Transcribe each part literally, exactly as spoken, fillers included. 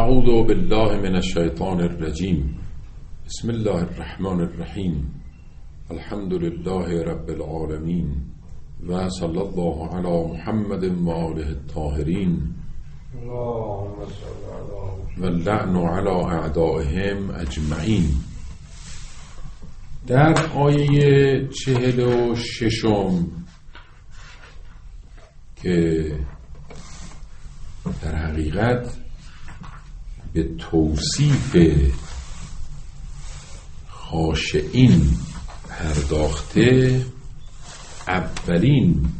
اعوذ بالله من الشیطان الرجیم. بسم الله الرحمن الرحیم. الحمد لله رب العالمین و صلی الله علی محمد و آله الطاهرین و اللعن علی اعدائهم اجمعین. در آیه چهل و ششم که در حقیقت به توصیف خاشعین پرداخته، اولین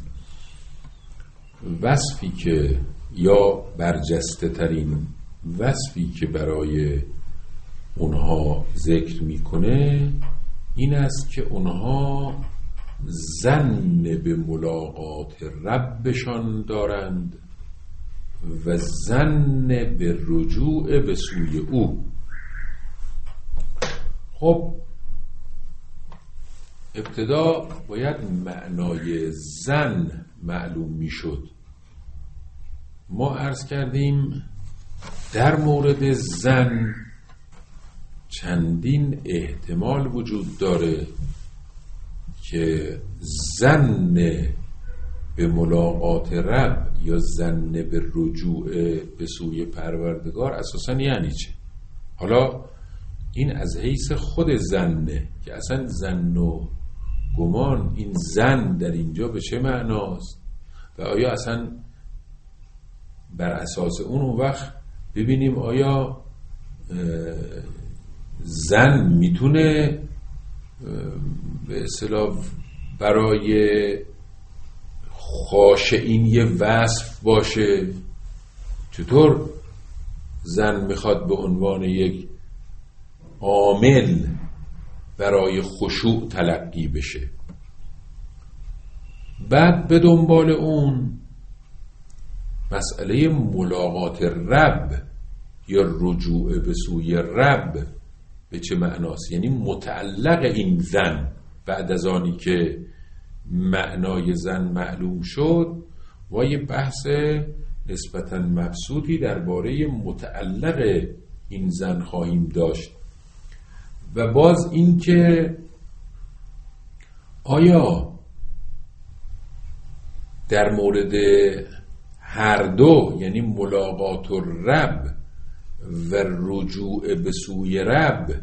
وصفی که یا برجسته ترین وصفی که برای اونها ذکر میکنه این است که اونها ظن به ملاقات ربشان دارند و ظن به رجوع به سوی او. خب ابتدا باید معنای ظن معلوم میشد. ما عرض کردیم در مورد ظن چندین احتمال وجود داره که ظن به ملاقات رب یا ظن به رجوع به سوی پروردگار اساساً یعنی چه. حالا این از حیث خود ظنه که اصلا ظن و گمان، این ظن در اینجا به چه معناست و آیا اصلا بر اساس اون اون وقت ببینیم آیا ظن میتونه به اصطلاح برای خاشعین یه وصف باشه. چطور ظن میخواد به عنوان یک عامل برای خشوع تلقی بشه؟ بعد به دنبال اون مسئله ملاقات رب یا رجوع به سوی رب به چه معناست، یعنی متعلق این ظن بعد از آنی که معنای ظن معلوم شد و یه بحث نسبتاً مبسوطی درباره متعلق این ظن خواهیم داشت. و باز این که آیا در مورد هر دو، یعنی ملاقات الرب و رجوع به سوی رب،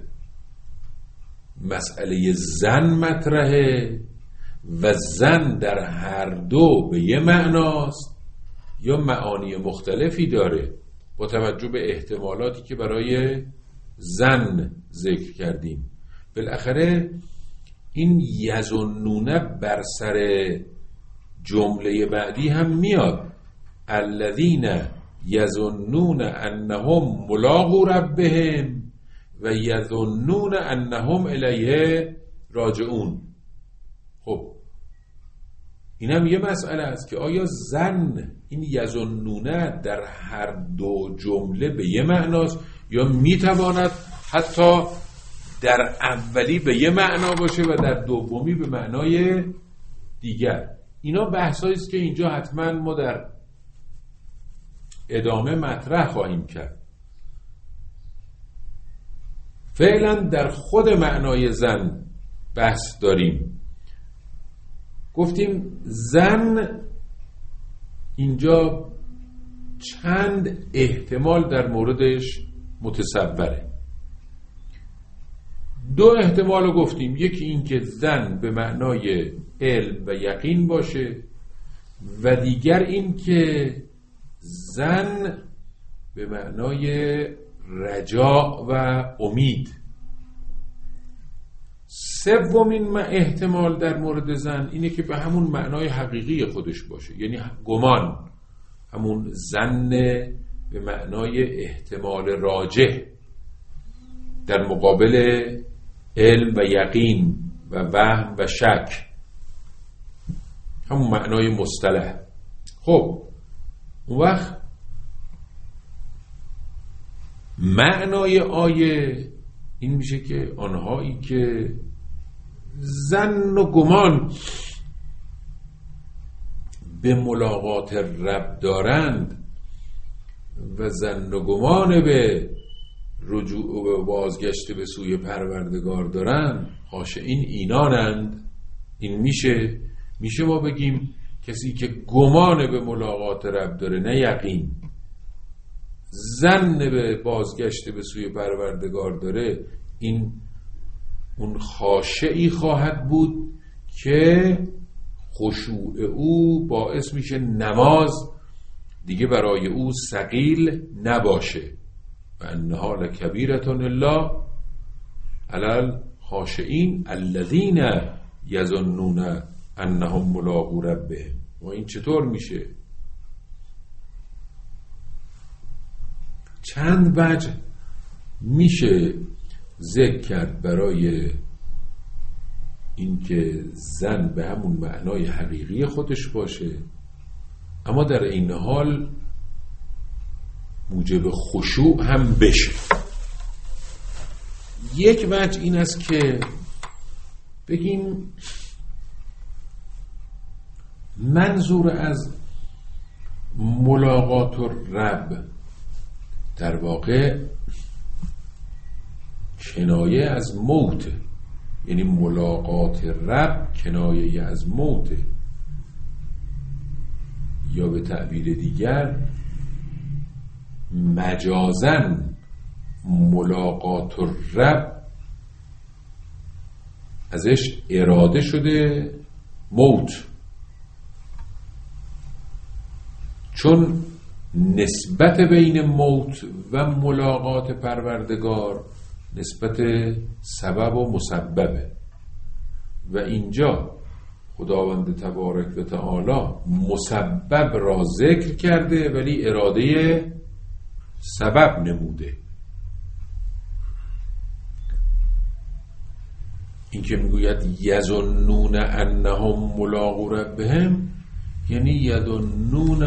مسئله ظن مطرحه و ظن در هر دو به یه معناست یا معانی مختلفی داره با توجه به احتمالاتی که برای ظن ذکر کردیم. بالاخره این یظنون بر سر جمله بعدی هم میاد، الذین یظنون انهم ملاقو ربهم و یظنون انهم الیه راجعون. خب این هم یه مسئله است که آیا ظن، این یظنونه در هر دو جمله به یه معناست یا میتواند حتی در اولی به یه معنا باشه و در دومی به معنای دیگر؟ اینا بحثایی است که اینجا حتما ما در ادامه مطرح خواهیم کرد. فعلا در خود معنای ظن بحث داریم. گفتیم ظن اینجا چند احتمال در موردش متصوره. دو احتمال رو گفتیم، یکی این که ظن به معنای علم و یقین باشه و دیگر این که ظن به معنای رجاء و امید. سومین احتمال در مورد ظن اینه که به همون معنای حقیقی خودش باشه، یعنی گمان، همون ظن به معنای احتمال راجح در مقابل علم و یقین و وهم و شک، همون معنای مصطلح. خب اون وقت معنای آیه این میشه که آنهایی که ظن و گمان به ملاقات رب دارند و ظن و گمان به رجوع و بازگشت به سوی پروردگار دارن، خاشعین اینانند. این میشه میشه ما بگیم کسی که گمان به ملاقات رب داره، نه یقین، ظن به بازگشت به سوی پروردگار داره، این اون خاشعی خواهد بود که خشوع او باعث میشه نماز دیگه برای او ثقیل نباشه. و انها لکبیرة الا علی الخاشعین الذین یظنون انهم ملاقو ربهم. و این چطور میشه؟ چند وجه میشه ذکر کرد برای اینکه زن به همون معنای حقیقی خودش باشه، اما در این حال موجب خشوع هم بشه. یک وجه این است که بگیم منظور از ملاقات الرب در واقع کنایه از موت، یعنی ملاقات رب کنایه از موت، یا به تعبیر دیگر مجازن ملاقات الرب ازش اراده شده موت، چون نسبت بین موت و ملاقات پروردگار نسبت سبب و مسببه و اینجا خداوند تبارک و تعالی مسبب را ذکر کرده ولی اراده سبب نموده. این که میگوید یظنون انهم ملاقو ربهم، یعنی یظنون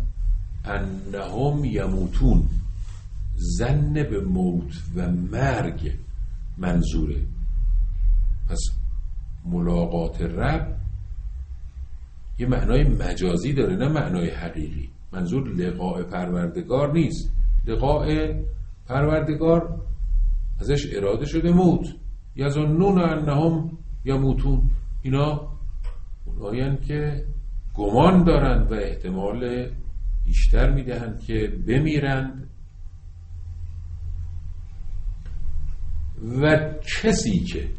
انهم یموتون، ظن به موت و مرگ منظوره. پس ملاقات رب یه معنای مجازی داره، نه معنای حقیقی. منظور لقاء پروردگار نیست. لقاء پروردگار ازش اراده شده موت. یظنون انهم یموتون، اینا اونایین که گمان دارند و احتمال بیشتر میدهند که بمیرند. و کسی که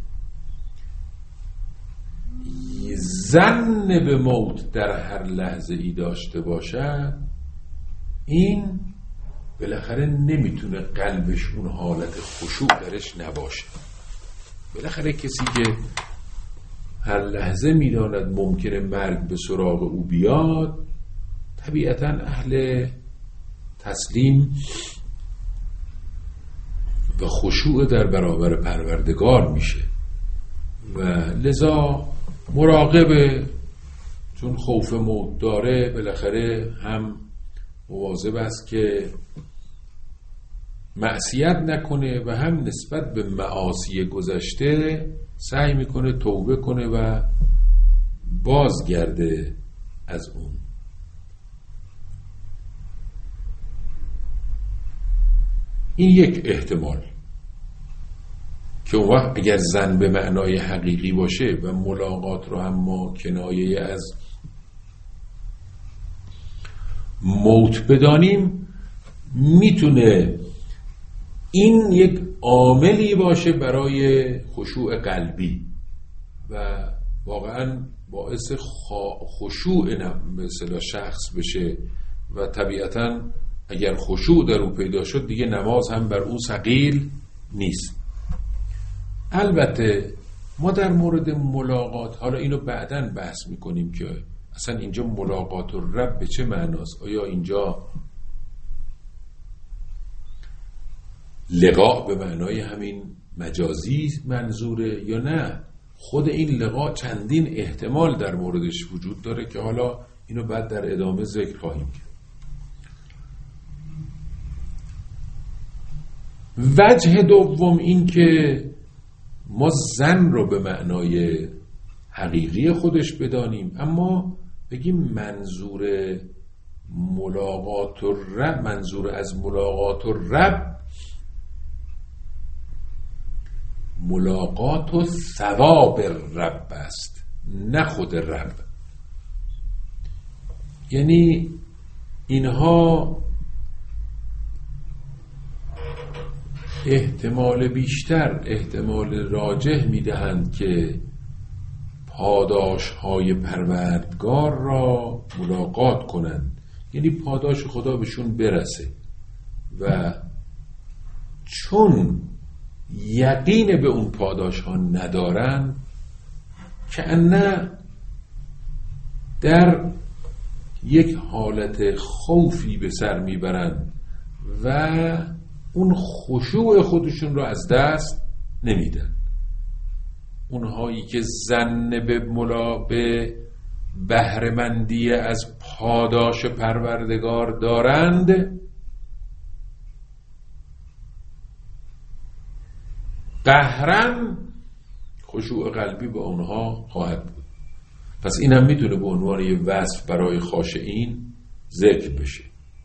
ظن به موت در هر لحظه ای داشته باشد، این بالاخره نمیتونه قلبش اون حالت خشوع درش نباشه. بالاخره کسی که هر لحظه میداند ممکنه مرگ به سراغ او بیاد، طبیعتا اهل تسلیم و خشوع در برابر پروردگار میشه و لذا مراقبه، چون خوف موت داره بالاخره هم مواظب است که معصیت نکنه و هم نسبت به معاصی گذشته سعی میکنه توبه کنه و بازگرده از اون. این یک احتمال که اون وقت اگر ظن به معنای حقیقی باشه و ملاقات رو هم ما کنایه از موت بدانیم، میتونه این یک عاملی باشه برای خشوع قلبی و واقعا باعث خشوع مثلا شخص بشه و طبیعتا اگر خشوع در او پیدا شد دیگه نماز هم بر او ثقیل نیست. البته ما در مورد ملاقات، حالا اینو بعداً بحث میکنیم که اصلا اینجا ملاقات الرب به چه معناست. آیا اینجا لقاء به معنای همین مجازی منظوره یا نه؟ خود این لقاء چندین احتمال در موردش وجود داره که حالا اینو بعد در ادامه ذکر خواهیم کرد. وجه دوم این که ما ظن رو به معنای حقیقی خودش بدانیم، اما بگیم منظور ملاقات الرب، منظور از ملاقات الرب ملاقات و ثواب رب است، نه خود رب. یعنی اینها احتمال بیشتر، احتمال راجح میدهند که پاداش های پروردگار را ملاقات کنند، یعنی پاداش خدا بهشون برسه. و چون یقین به اون پاداش ها ندارن، کأنه در یک حالت خوفی به سر میبرند و اون خشوع خودشون رو از دست نمیدن. اونهایی که ظن به ملا به بهره‌مندی از پاداش پروردگار دارند، قهرن خشوع قلبی به اونها خواهد بود. پس این هم میتونه به عنوان یه وصف برای خاشعین ذکر بشه.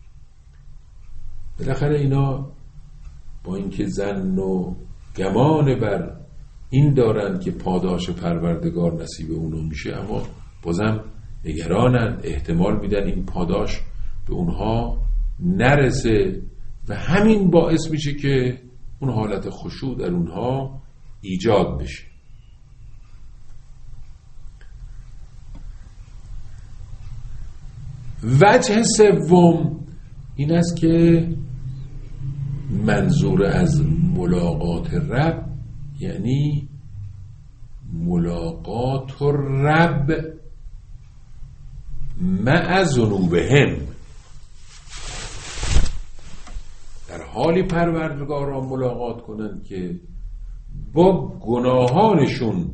بالاخره اینا با اینکه ظن و گمان بر این دارن که پاداش پروردگار نصیب اونو میشه، اما بازم نگرانن، احتمال میدن این پاداش به اونها نرسه و همین باعث میشه که اون حالت خشوع در اونها ایجاد بشه. وجه سوم این است که منظور از ملاقات رب یعنی ملاقات رب مع ذنوبهم، در حالی پروردگار را ملاقات کنند که با گناهانشون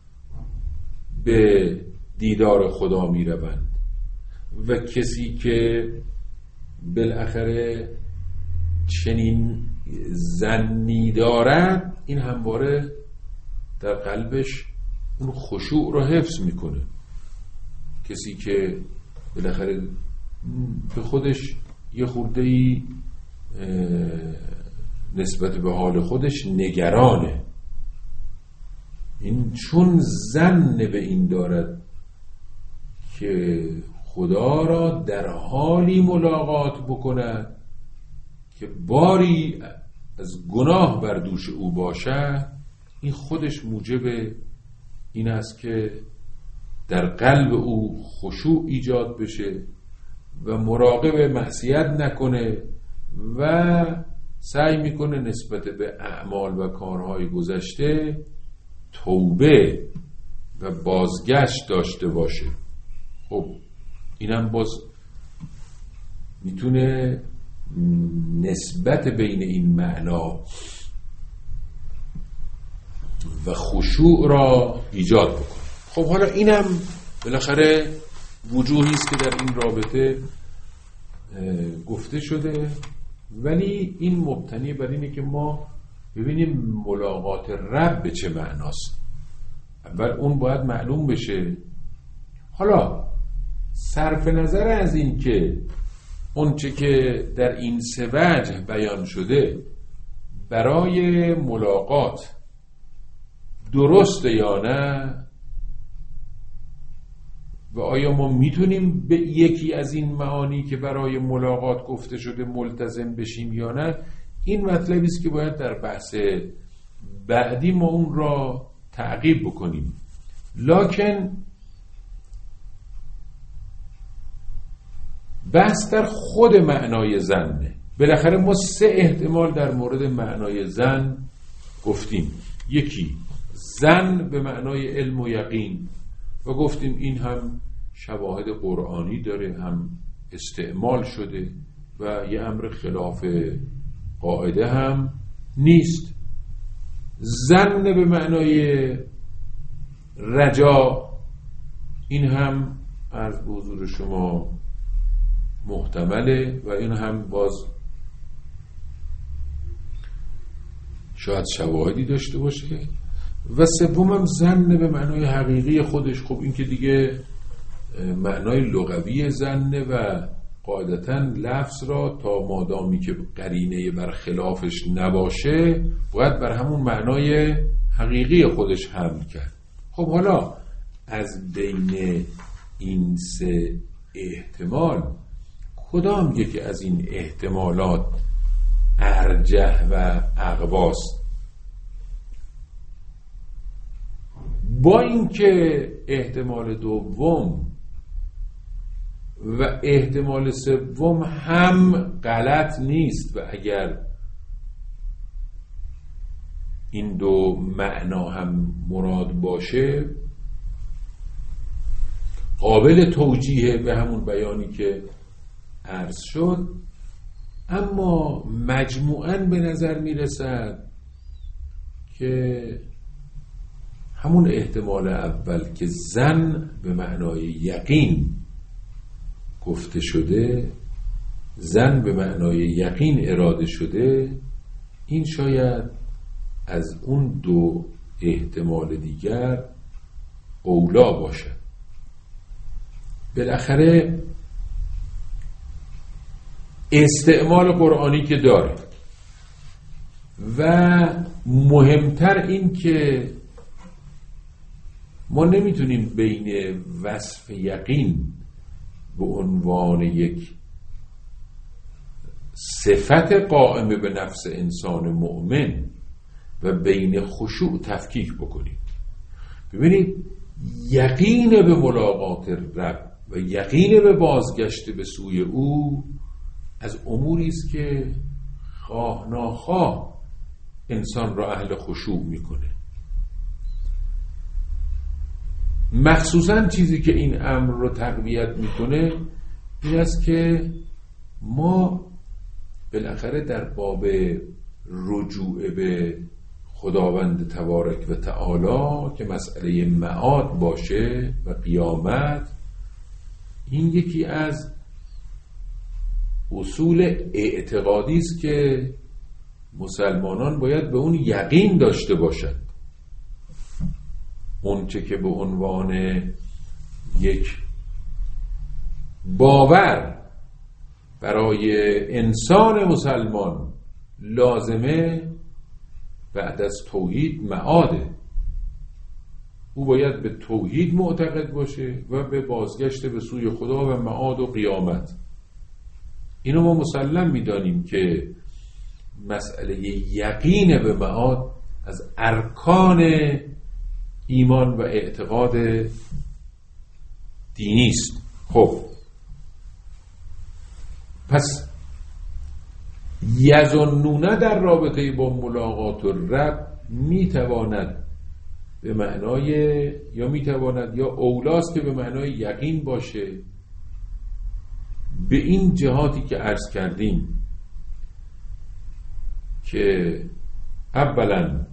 به دیدار خدا می روند. و کسی که بالاخره چنین ظنی دارد، این همواره در قلبش اون خشوع رو حفظ میکنه. کسی که بالاخره به خودش یه خورده‌ای نسبت به حال خودش نگرانه، این چون ظن به این دارد که خدا را در حالی ملاقات بکند که باری از گناه بر دوش او باشد، این خودش موجب این است که در قلب او خشوع ایجاد بشه و مراقب معصیت نکنه و سعی میکنه نسبت به اعمال و کارهای گذشته توبه و بازگشت داشته باشه. خب اینم باز میتونه نسبت بین این معنا و خشوع را ایجاد بکنه. خب حالا اینم بالاخره وجوهی است که در این رابطه گفته شده، ولی این مبتنی بر اینه که ما ببینیم ملاقات رب به چه معناست. اول اون باید معلوم بشه. حالا صرف نظر از این که اون چه که در این سه وجه بیان شده برای ملاقات درسته یا نه، و آیا ما میتونیم به یکی از این معانی که برای ملاقات گفته شده ملتزم بشیم یا نه، این مطلبی است که باید در بحث بعدی ما اون را تعقیب بکنیم. لکن بحث در خود معنای ظنه. بالاخره ما سه احتمال در مورد معنای ظن گفتیم. یکی ظن به معنای علم و یقین و گفتیم این هم شواهد قرآنی داره، هم استعمال شده و یه امر خلاف قاعده هم نیست. ظن به معنای رجا، این هم عرض به حضور شما محتمله و این هم باز شاید شواهدی داشته باشه. و سومم ظن به معنای حقیقی خودش. خب این که دیگه معنای لغوی ظنه و قاعدتاً لفظ را تا مادامی که قرینه بر خلافش نباشه باید بر همون معنای حقیقی خودش حمل کرد. خب حالا از بین این سه احتمال کدام یکی از این احتمالات ارجح و اقواست؟ با اینکه احتمال دوم و احتمال سوم هم غلط نیست و اگر این دو معنا هم مراد باشه قابل توجیه به همون بیانی که عرض شد، اما مجموعاً به نظر می رسد که همون احتمال اول که زن به معنای یقین گفته شده، زن به معنای یقین اراده شده، این شاید از اون دو احتمال دیگر اولا باشد. بالاخره استعمال قرآنی که داره و مهمتر این که ما نمیتونیم بین وصف یقین به عنوان یک صفت قائمه به نفس انسان مؤمن و بین خشوع تفکیک بکنیم. ببینید یقین به ملاقات رب و یقین به بازگشت به سوی او از اموری است که خواه ناخواه انسان را اهل خشوع میکنه. مخصوصا چیزی که این امر رو تقویت میکنه این است که ما بالاخره در باب رجوع به خداوند تبارک و تعالی که مسئله معاد باشه و قیامت، این یکی از اصول اعتقادی است که مسلمانان باید به اون یقین داشته باشند. اون چه که به عنوان یک باور برای انسان مسلمان لازمه بعد از توحید معاده. او باید به توحید معتقد باشه و به بازگشت به سوی خدا و معاد و قیامت. اینو ما مسلم میدانیم که مسئله یقین به معاد از ارکان ایمان و اعتقاد دینی است. خب پس یظنون در رابطه با ملاقات الرب میتواند به معنای یا میتواند یا اولاست که به معنای یقین باشه به این جهاتی که عرض کردیم که اولا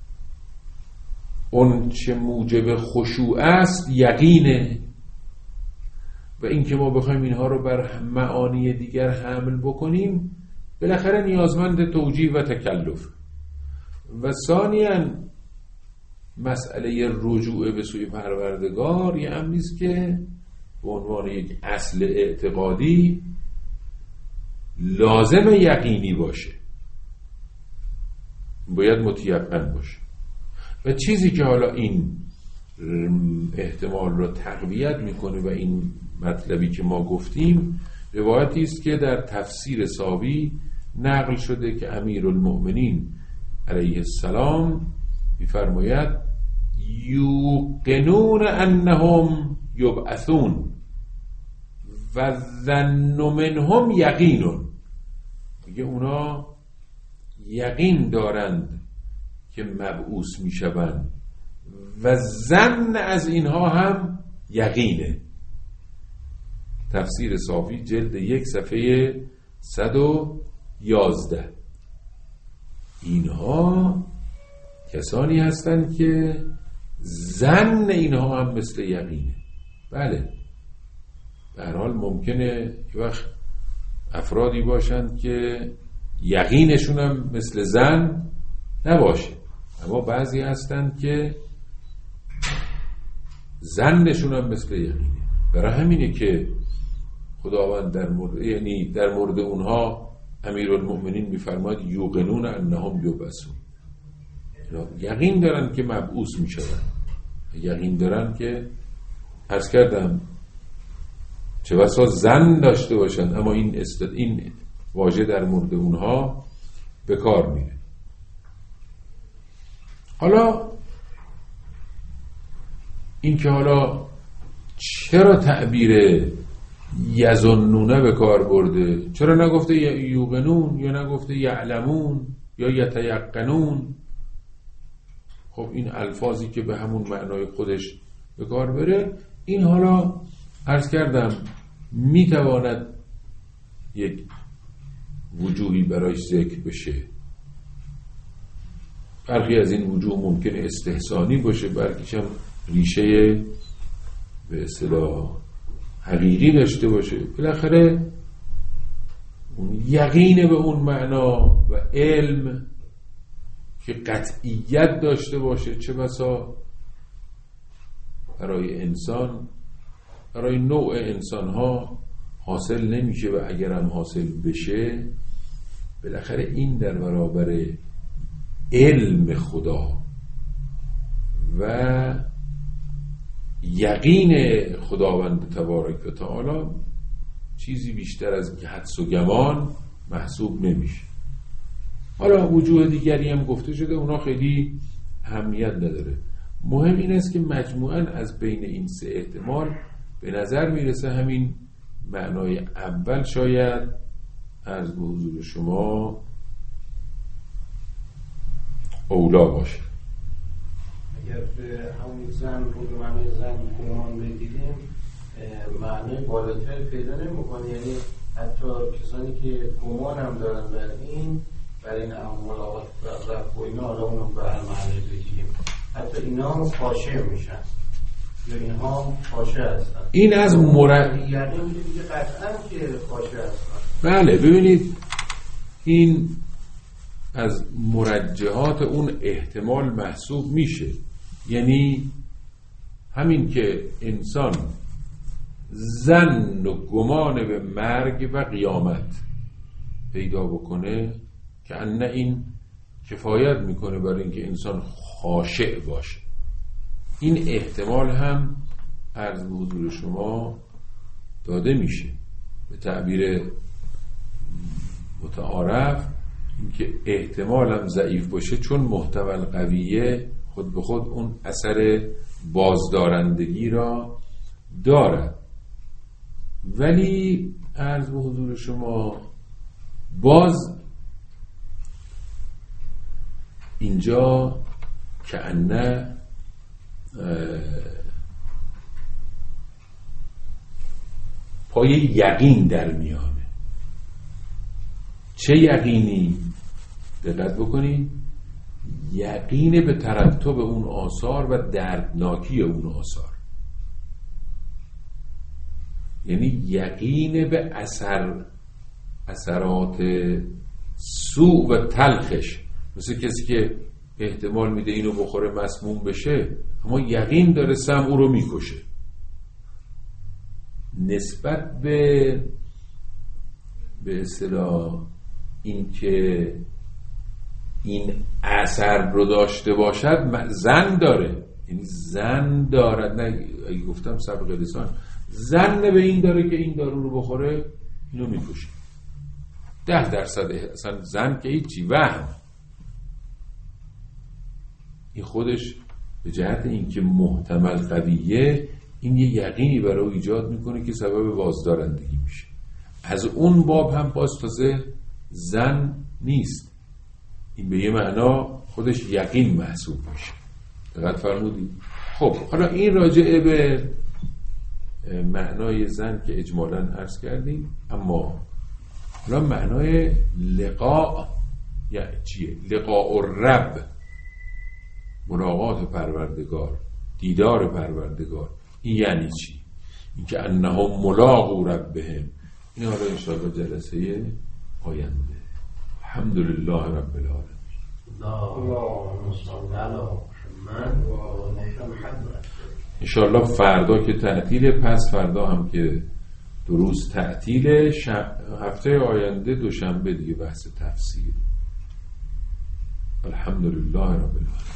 اون چه موجب خشوع است یقینه و این که ما بخوایم اینها رو بر معانی دیگر حمل بکنیم بالاخره نیازمند توجیه و تکلف. و ثانیاً مسئله رجوع به سوی پروردگار یه امری است که به عنوان یک اصل اعتقادی لازم یقینی باشه، باید متیقن باشه. و چیزی که حالا این احتمال رو تقویت میکنه و این مطلبی که ما گفتیم روایتی است که در تفسیر ساوی نقل شده که امیرالمؤمنین علیه السلام می‌فرماید یوقنون انهم یبعثون و ظن منهم یقینون، میگه اونا یقین دارند که مبعوث میشوند و ظن از اینها هم یقینه. تفسیر صافی جلد یک صفحه صد و یازده. اینها کسانی هستند که ظن اینها هم مثل یقینه. بله به هر حال ممکنه یه وقت افرادی باشند که یقینشون هم مثل ظن نباشه، اما بعضی هستند که ظنشون هم مثل یقینه. برای همینه که خداوند در مورد یعنی در مورد اونها امیرالمؤمنین میفرماید یوقنون انهم یبعثون، یقین دارن که مبعوث میشن، یقین دارن که عرض کردم چه بسا زن داشته باشند اما این است این واژه در مورد اونها به کار میره. حالا این که حالا چرا تعبیر یظنونه به کار برده؟ چرا نگفته یوقنون یا نگفته یعلمون یا یتیقنون؟ خب این الفاظی که به همون معنای خودش به کار بره، این حالا عرض کردم میتواند یک وجوهی برایش ذکر بشه. برخی از این وجوه ممکنه استحسانی باشه، برخیش هم ریشه به اصطلاح حقیقی داشته باشه. بالاخره اون یقین به اون معنا و علم که قطعیت داشته باشه چه بسا برای انسان، برای نوع انسان ها حاصل نمیشه و اگر هم حاصل بشه بالاخره این در برابر علم خدا و یقین خداوند تبارک و تعالی چیزی بیشتر از حدس و گمان محسوب نمیشه. حالا وجوه دیگری هم گفته شده، اونا خیلی اهمیت نداره. مهم این است که مجموعاً از بین این سه احتمال به نظر میرسه همین معنای اول شاید عرض به حضور شما اولا باشه. اگر به همون زن رو به معنی زن گمان بگیریم معنی بالاتر پیدا نمی‌کنه، یعنی حتی کسانی که گمان هم دارن بر این برای این ملاقات رفت و اینا، حالا اونو به هر معنی بگیریم، حتی اینا خاشع میشن یا اینها خاشع هستن. این از مرد یعنی میگه قطعا که خاشع هستن. بله ببینید این از مرجحات اون احتمال محسوب میشه. یعنی همین که انسان ظن و گمان به مرگ و قیامت پیدا بکنه که انه این کفایت میکنه برای اینکه انسان خاشع باشه. این احتمال هم عرض به حضور شما داده میشه. به تعبیر متعارف اینکه احتمال هم ضعیف باشه چون محتمل قویه خود به خود اون اثر بازدارندگی را دارد. ولی عرض به حضور شما باز اینجا که انه پای یقین در میانه. چه یقینی؟ دقت بکنید، یقین به ترتب اون آثار و دردناکی اون آثار، یعنی یقین به اثر اثرات سوء و تلخش. مثل کسی که احتمال میده اینو بخوره مسموم بشه اما یقین داره سم او رو میکشه. نسبت به به اصطلاح این که این اثر رو داشته باشد زن داره، یعنی زن دارد، نه اگه گفتم سبق لسان، زن به این داره که این دارو رو بخوره اینو میکشه. ده درصد اصلا زن که هیچی، وهم. این خودش به جهت اینکه محتمل قویه این یه یقینی برای ایجاد میکنه که سبب بازدارندگی میشه. از اون باب هم باز تازه زن نیست، این به یه معنا خودش یقین محسوب میشه. دقت فرمودید؟ خب حالا این راجعه به معنای زن که اجمالاً عرض کردیم، اما حالا معنای لقاء یعنی چیه؟ لقاء الرب، ملاقات پروردگار، دیدار پروردگار، این یعنی چی؟ این که انهم ملاقو ربهم. این حالا انشاءالله جلسه آینده. الحمدلله رب العالمین. انشاءالله فردا که تعطیل، پس فردا هم که دو روز تعطیل، هفته آینده دوشنبه دیگه بحث تفسیر. الحمدلله رب العالمین.